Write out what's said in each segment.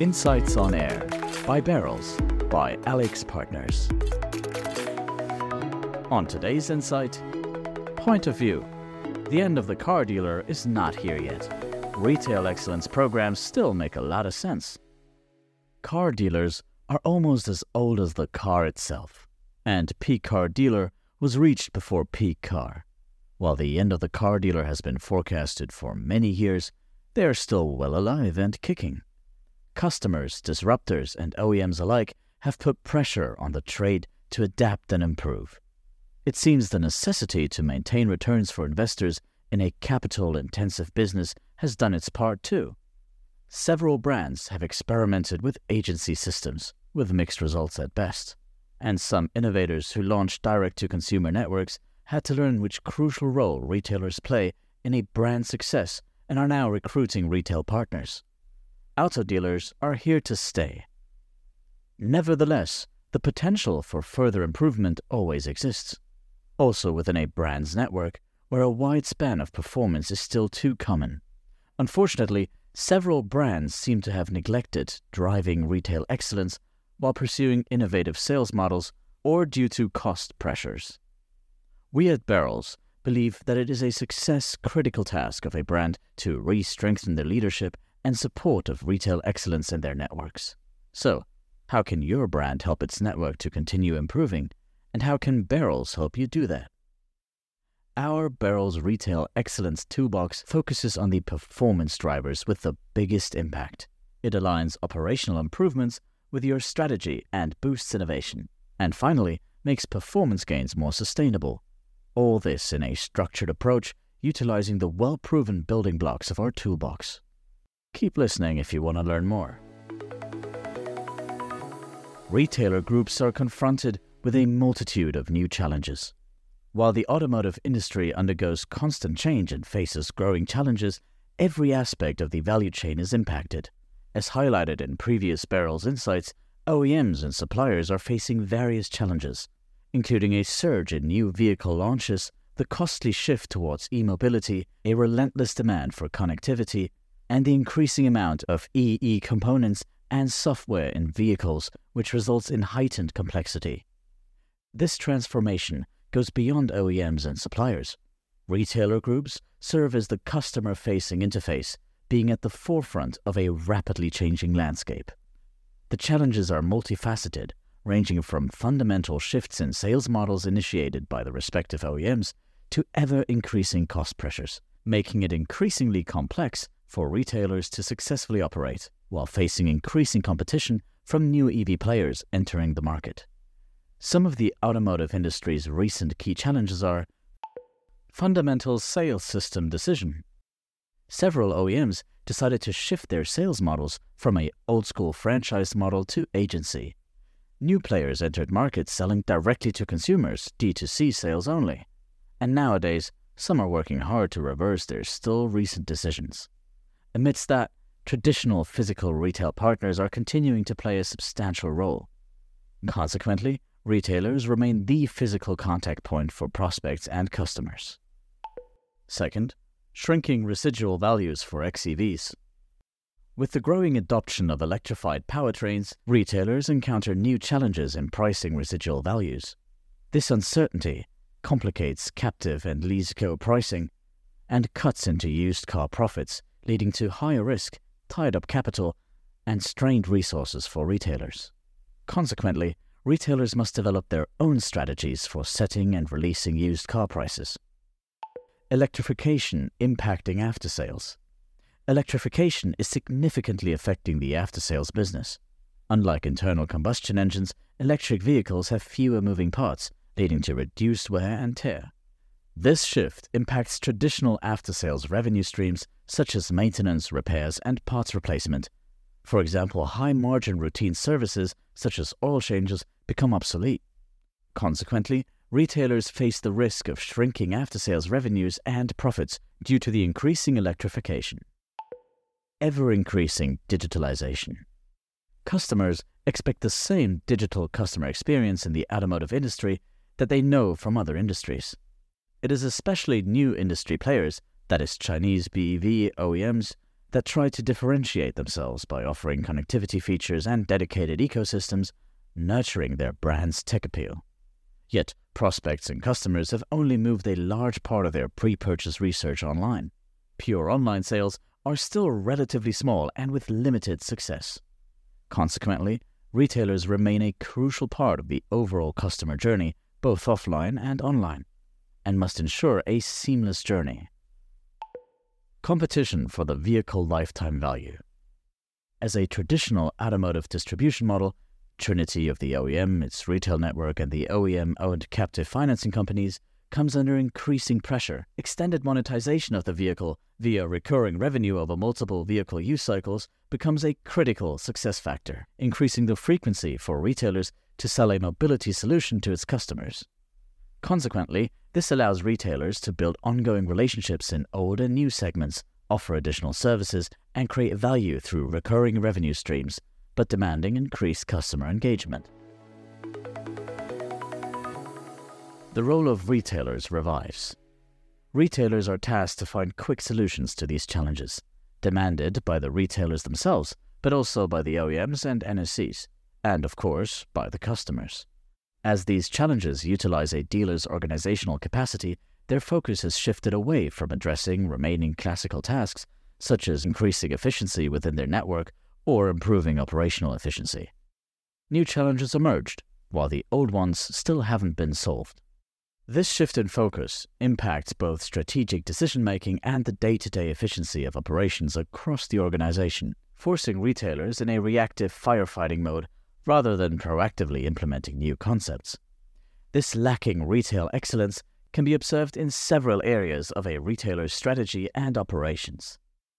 Insights on Air by Barrels by AlixPartners. On today's Insight, Point of View. The end of the car dealer is not here yet. Retail excellence programs still make a lot of sense. Car dealers are almost as old as the car itself, and peak car dealer was reached before peak car. While the end of the car dealer has been forecasted for many years, they are still well alive and kicking. Customers, disruptors, and OEMs alike have put pressure on the trade to adapt and improve. It seems the necessity to maintain returns for investors in a capital-intensive business has done its part too. Several brands have experimented with agency systems, with mixed results at best, and some innovators who launched direct-to-consumer networks had to learn which crucial role retailers play in a brand success and are now recruiting retail partners. Auto dealers are here to stay. Nevertheless, the potential for further improvement always exists. Also within a brand's network, where a wide span of performance is still too common. Unfortunately, several brands seem to have neglected driving retail excellence while pursuing innovative sales models or due to cost pressures. We at Barrels believe that it is a success-critical task of a brand to re-strengthen their leadership and support of retail excellence in their networks. So, how can your brand help its network to continue improving, and how can Barrels help you do that? Our Barrels Retail Excellence Toolbox focuses on the performance drivers with the biggest impact. It aligns operational improvements with your strategy and boosts innovation, and finally, makes performance gains more sustainable. All this in a structured approach, utilizing the well-proven building blocks of our toolbox. Keep listening if you want to learn more. Retailer groups are confronted with a multitude of new challenges. While the automotive industry undergoes constant change and faces growing challenges, every aspect of the value chain is impacted. As highlighted in previous Barrels Insights, OEMs and suppliers are facing various challenges, including a surge in new vehicle launches, the costly shift towards e-mobility, a relentless demand for connectivity, and the increasing amount of EE components and software in vehicles, which results in heightened complexity. This transformation goes beyond OEMs and suppliers. Retailer groups serve as the customer-facing interface, being at the forefront of a rapidly changing landscape. The challenges are multifaceted, ranging from fundamental shifts in sales models initiated by the respective OEMs to ever-increasing cost pressures, making it increasingly complex for retailers to successfully operate, while facing increasing competition from new EV players entering the market. Some of the automotive industry's recent key challenges are fundamental sales system decision. Several OEMs decided to shift their sales models from an old-school franchise model to agency. New players entered markets selling directly to consumers, D2C sales only. And nowadays, some are working hard to reverse their still recent decisions. Amidst that, traditional physical retail partners are continuing to play a substantial role. Consequently, retailers remain the physical contact point for prospects and customers. Second, shrinking residual values for xEVs. With the growing adoption of electrified powertrains, retailers encounter new challenges in pricing residual values. This uncertainty complicates captive and lease-co pricing and cuts into used car profits, leading to higher risk, tied-up capital, and strained resources for retailers. Consequently, retailers must develop their own strategies for setting and releasing used car prices. Electrification impacting after-sales. Electrification is significantly affecting the after-sales business. Unlike internal combustion engines, electric vehicles have fewer moving parts, leading to reduced wear and tear. This shift impacts traditional after-sales revenue streams such as maintenance, repairs, and parts replacement. For example, high-margin routine services such as oil changes become obsolete. Consequently, retailers face the risk of shrinking after-sales revenues and profits due to the increasing electrification. Ever-increasing digitalization. Customers expect the same digital customer experience in the automotive industry that they know from other industries. It is especially new industry players, that is Chinese BEV OEMs, that try to differentiate themselves by offering connectivity features and dedicated ecosystems, nurturing their brand's tech appeal. Yet, prospects and customers have only moved a large part of their pre-purchase research online. Pure online sales are still relatively small and with limited success. Consequently, retailers remain a crucial part of the overall customer journey, both offline and online, and must ensure a seamless journey. Competition for the vehicle lifetime value. As a traditional automotive distribution model, Trinity of the OEM, its retail network, and the OEM-owned captive financing companies comes under increasing pressure. Extended monetization of the vehicle via recurring revenue over multiple vehicle use cycles becomes a critical success factor, increasing the frequency for retailers to sell a mobility solution to its customers. Consequently, this allows retailers to build ongoing relationships in old and new segments, offer additional services, and create value through recurring revenue streams, but demanding increased customer engagement. The role of retailers revives. Retailers are tasked to find quick solutions to these challenges, demanded by the retailers themselves, but also by the OEMs and NSCs, and of course, by the customers. As these challenges utilize a dealer's organizational capacity, their focus has shifted away from addressing remaining classical tasks, such as increasing efficiency within their network or improving operational efficiency. New challenges emerged, while the old ones still haven't been solved. This shift in focus impacts both strategic decision-making and the day-to-day efficiency of operations across the organization, forcing retailers in a reactive firefighting mode rather than proactively implementing new concepts. This lacking retail excellence can be observed in several areas of a retailer's strategy and operations.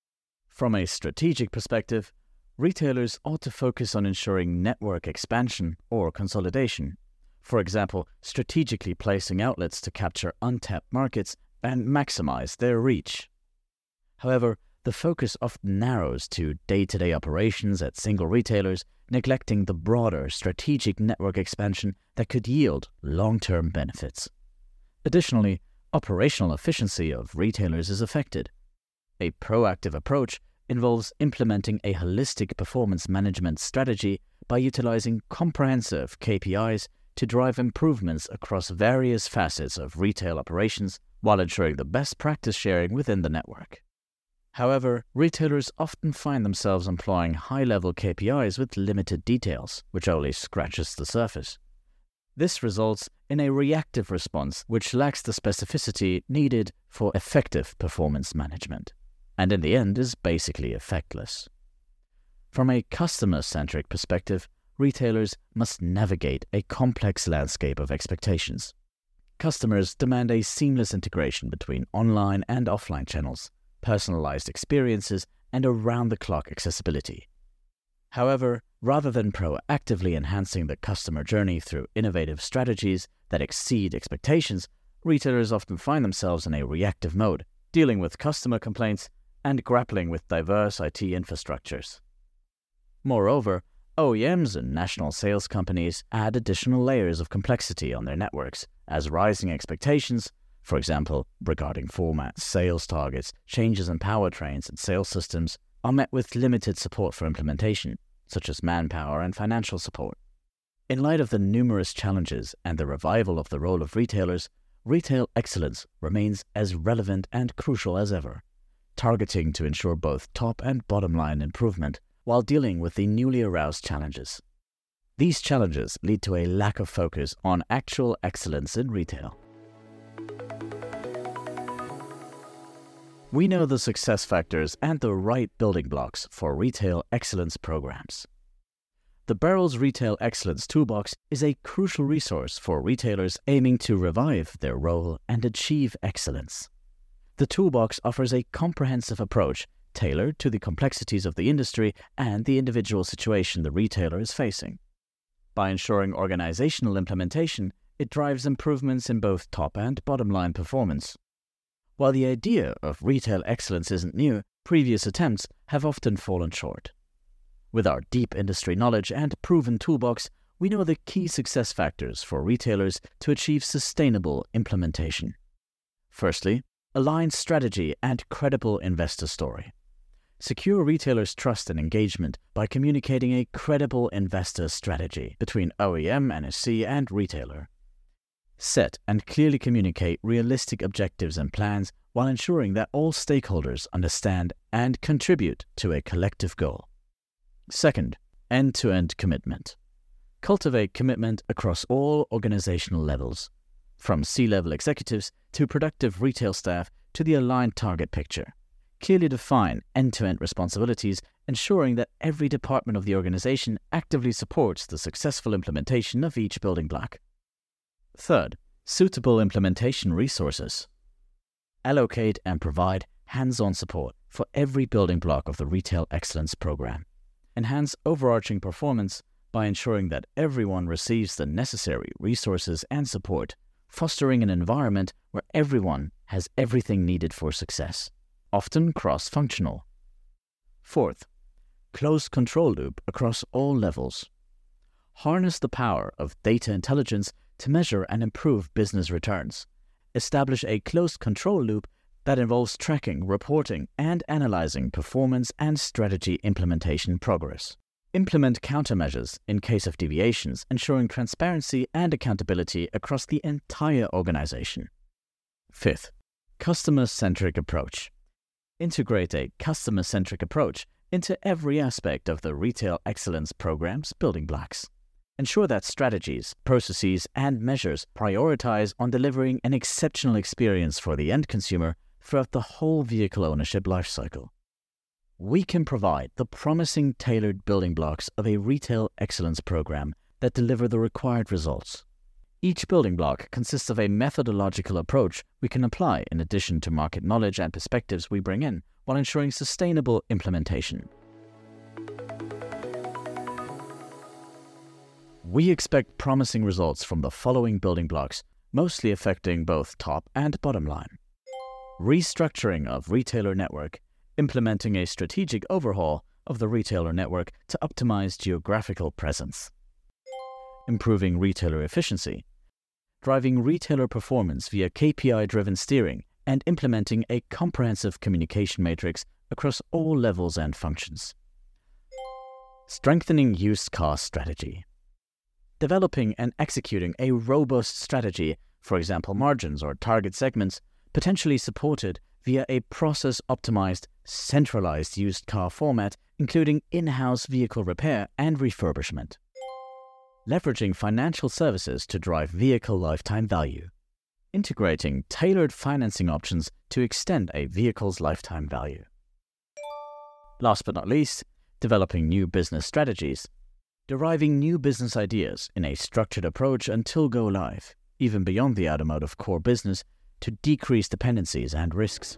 From a strategic perspective, retailers ought to focus on ensuring network expansion or consolidation, for example, strategically placing outlets to capture untapped markets and maximize their reach. However, the focus often narrows to day-to-day operations at single retailers, neglecting the broader strategic network expansion that could yield long-term benefits. Additionally, operational efficiency of retailers is affected. A proactive approach involves implementing a holistic performance management strategy by utilizing comprehensive KPIs to drive improvements across various facets of retail operations while ensuring the best practice sharing within the network. However, retailers often find themselves employing high-level KPIs with limited details, which only scratches the surface. This results in a reactive response which lacks the specificity needed for effective performance management, and in the end is basically effectless. From a customer-centric perspective, retailers must navigate a complex landscape of expectations. Customers demand a seamless integration between online and offline channels, personalized experiences, and around-the-clock accessibility. However, rather than proactively enhancing the customer journey through innovative strategies that exceed expectations, retailers often find themselves in a reactive mode, dealing with customer complaints and grappling with diverse IT infrastructures. Moreover, OEMs and national sales companies add additional layers of complexity on their networks as rising expectations, for example, regarding formats, sales targets, changes in powertrains and sales systems, are met with limited support for implementation, such as manpower and financial support. In light of the numerous challenges and the revival of the role of retailers, retail excellence remains as relevant and crucial as ever, targeting to ensure both top and bottom line improvement while dealing with the newly aroused challenges. These challenges lead to a lack of focus on actual excellence in retail. We know the success factors and the right building blocks for retail excellence programs. The Barrels Retail Excellence Toolbox is a crucial resource for retailers aiming to revive their role and achieve excellence. The toolbox offers a comprehensive approach tailored to the complexities of the industry and the individual situation the retailer is facing. By ensuring organizational implementation, it drives improvements in both top and bottom line performance. While the idea of retail excellence isn't new, previous attempts have often fallen short. With our deep industry knowledge and proven toolbox, we know the key success factors for retailers to achieve sustainable implementation. Firstly, aligned strategy and credible investor story. Secure retailers' trust and engagement by communicating a credible investor strategy between OEM, NSC, and retailer. Set and clearly communicate realistic objectives and plans while ensuring that all stakeholders understand and contribute to a collective goal. Second, end-to-end commitment. Cultivate commitment across all organizational levels, from C-level executives to productive retail staff to the aligned target picture. Clearly define end-to-end responsibilities, ensuring that every department of the organization actively supports the successful implementation of each building block. Third, suitable implementation resources. Allocate and provide hands-on support for every building block of the Retail Excellence Program. Enhance overarching performance by ensuring that everyone receives the necessary resources and support, fostering an environment where everyone has everything needed for success, often cross-functional. Fourth, close control loop across all levels. Harness the power of data intelligence to measure and improve business returns. Establish a closed control loop that involves tracking, reporting, and analyzing performance and strategy implementation progress. Implement countermeasures in case of deviations, ensuring transparency and accountability across the entire organization. Fifth, customer-centric approach. Integrate a customer-centric approach into every aspect of the Retail Excellence Program's building blocks. Ensure that strategies, processes, and measures prioritize on delivering an exceptional experience for the end consumer throughout the whole vehicle ownership lifecycle. We can provide the promising tailored building blocks of a Retail Excellence Program that deliver the required results. Each building block consists of a methodological approach we can apply in addition to market knowledge and perspectives we bring in, while ensuring sustainable implementation. We expect promising results from the following building blocks, mostly affecting both top and bottom line. Restructuring of retailer network, implementing a strategic overhaul of the retailer network to optimize geographical presence. Improving retailer efficiency, driving retailer performance via KPI-driven steering, and implementing a comprehensive communication matrix across all levels and functions. Strengthening used car strategy. Developing and executing a robust strategy, for example margins or target segments, potentially supported via a process-optimized, centralized used car format, including in-house vehicle repair and refurbishment. Leveraging financial services to drive vehicle lifetime value. Integrating tailored financing options to extend a vehicle's lifetime value. Last but not least, developing new business strategies. Deriving new business ideas in a structured approach until go live, even beyond the automotive core business, to decrease dependencies and risks.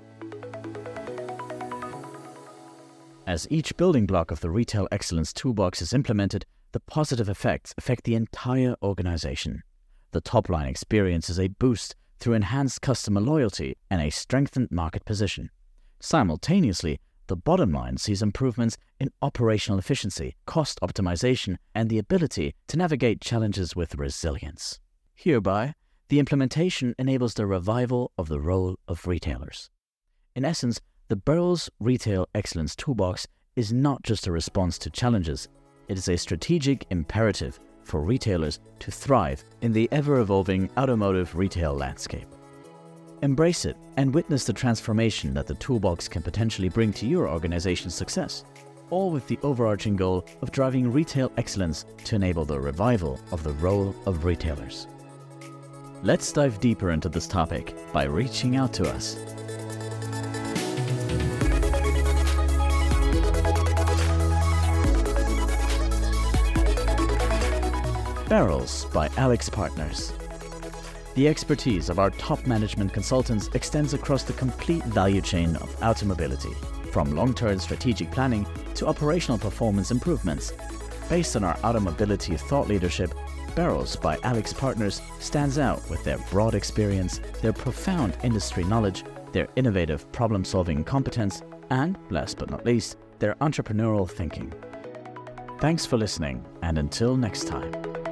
As each building block of the Retail Excellence Toolbox is implemented, the positive effects affect the entire organization. The top-line experience is a boost through enhanced customer loyalty and a strengthened market position. Simultaneously, the bottom line sees improvements in operational efficiency, cost optimization, and the ability to navigate challenges with resilience. Hereby, the implementation enables the revival of the role of retailers. In essence, the Burrell's Retail Excellence Toolbox is not just a response to challenges, it is a strategic imperative for retailers to thrive in the ever-evolving automotive retail landscape. Embrace it and witness the transformation that the toolbox can potentially bring to your organization's success, all with the overarching goal of driving retail excellence to enable the revival of the role of retailers. Let's dive deeper into this topic by reaching out to us. Barrels by AlixPartners. The expertise of our top management consultants extends across the complete value chain of automobility, from long-term strategic planning to operational performance improvements. Based on our automobility thought leadership, Barrels by AlixPartners stands out with their broad experience, their profound industry knowledge, their innovative problem-solving competence, and, last but not least, their entrepreneurial thinking. Thanks for listening, and until next time.